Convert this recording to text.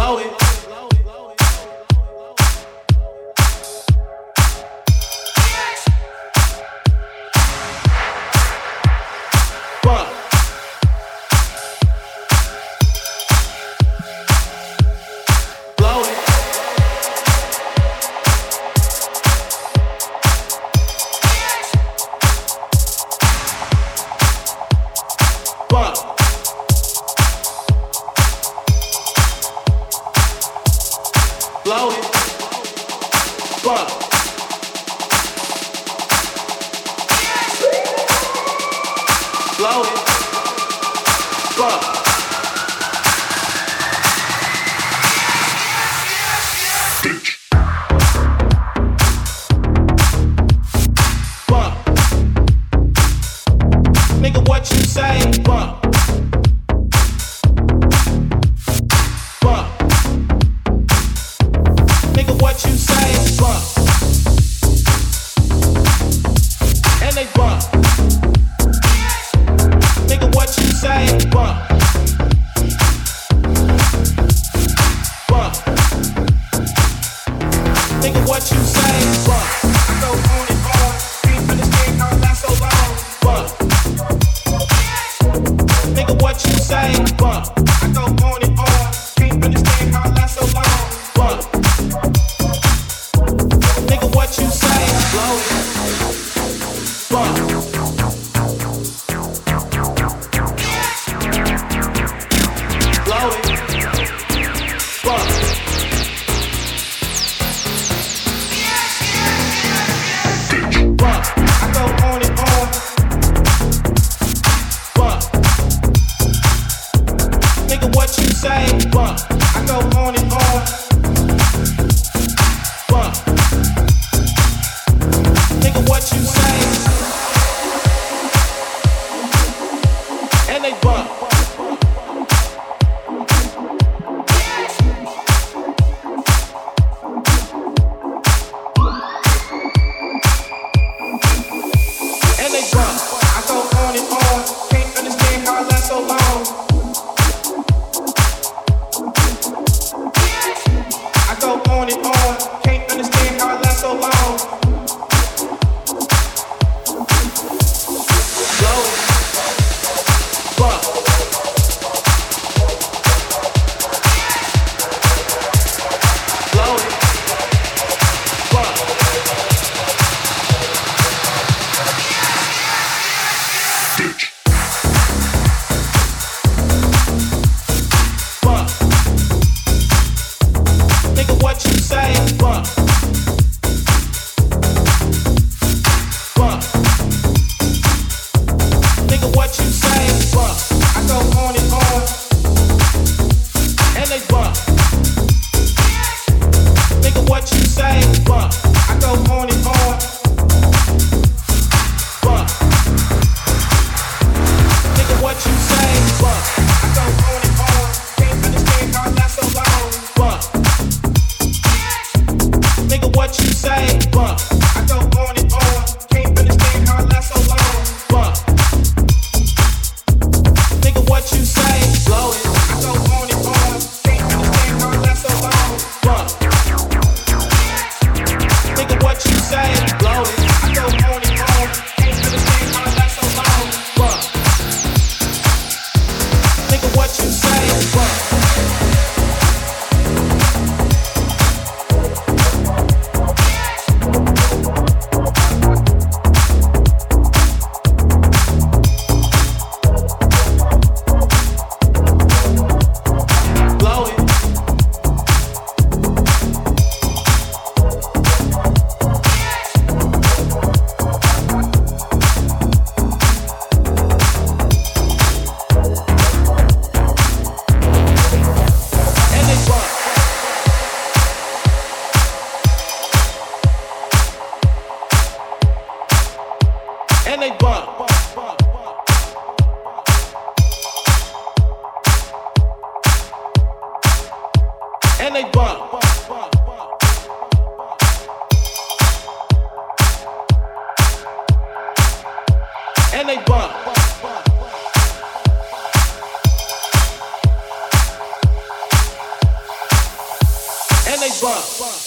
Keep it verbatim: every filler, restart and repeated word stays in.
blow it. Bump. Blow it. Bump. Blow it. Bump. Blow it. Bump. Bump. Nigga, what you say? Bump. Bump. Nigga, what you say? Bump. And they bump. Nigga, what you say? Bump. Bump. Nigga, what you say? Bump. I go on and on. Can't understand how it lasts so long. Bump. Nigga, what you say? Bump. I go on and on. Can't understand how it lasts so long. Bump. Nigga, what you say? Blow it. Bump. Blow it. Bump. Bump. I go on and on. Bump. Nigga, what you say? Bump. I go on and on. Bump. Nigga, what you say? And they bump. And they bump. I go on and on. Can't understand how it lasts so long. I go on and on. Can't understand how it lasts so long. Blow it. Bump. Blow it. Bump. Bump. Nigga, what you say? Bump. Bump. Nigga, what you say? Bump. I go on and on. And they bump. Nigga, what you say? Bump. I go on and on. Bump. Nigga, what you say? Bump. I go on and on. Can't understand how it lasts so long. Bump. Nigga, what you say? Bump. I go on and on. Can't understand how it lasts so long. Bump. Nigga, what you say? Blow it. I go on and on. Can't understand how it lasts so long. Bump. Nigga, what you say? Blow it. I go on and on. Can't understand how it lasts so long. Bump. Nigga, what you say? Bump. Blow it. And they bump. And they bump. And they bump. And they bump. But